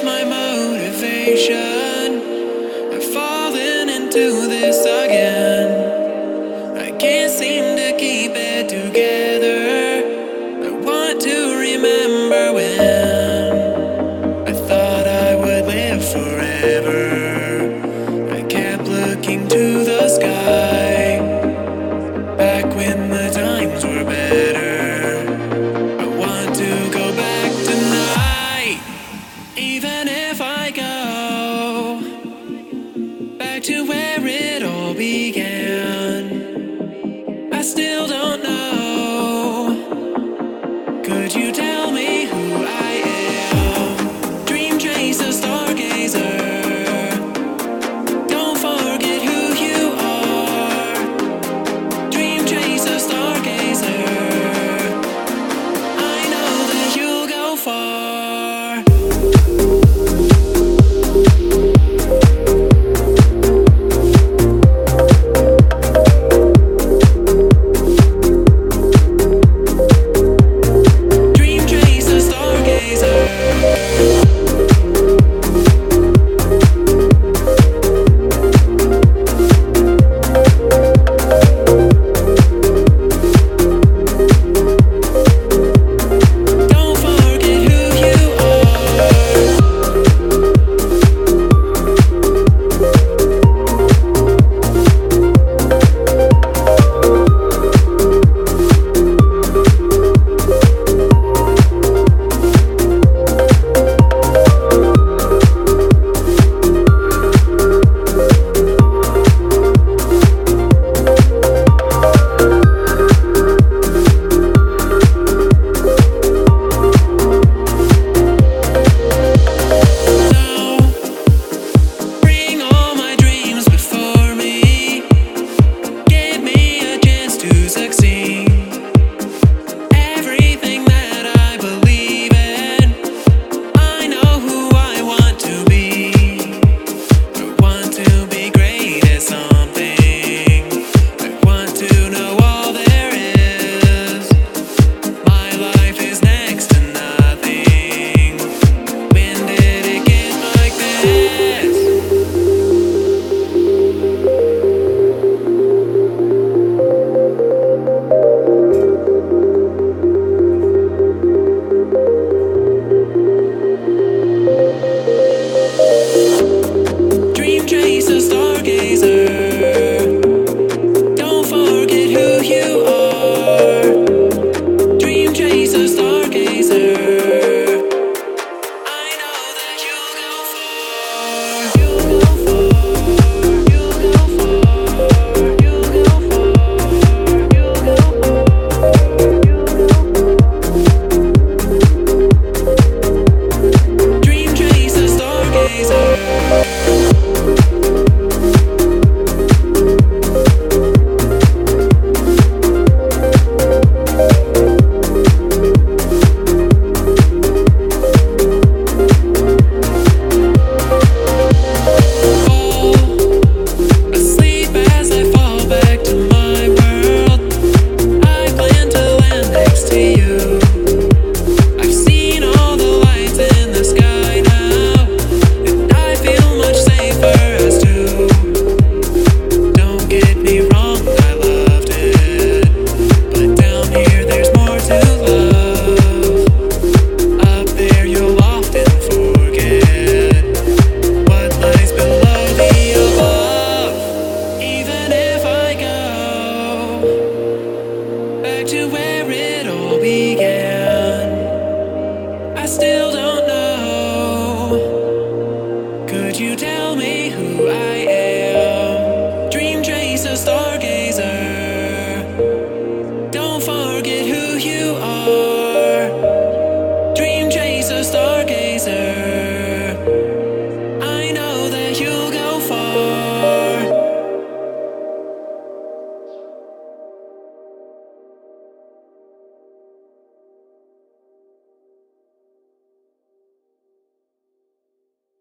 my motivation? I've fallen into this again. I can't seem to keep it together. I want to remember when I thought I would live forever. I kept looking to the sky, back when the times were better. I want to go back tonight, even if I go back to where it all began. I still don't know. Could you tell me who I am? Dream chaser, stargazer. Don't forget who you are. Dream chaser, stargazer. I know that you'll go far. To where it all began, I still don't know. Could you tell me who I am? Dream chaser, stargazer. Don't forget who you are. Dream chaser, stargazer.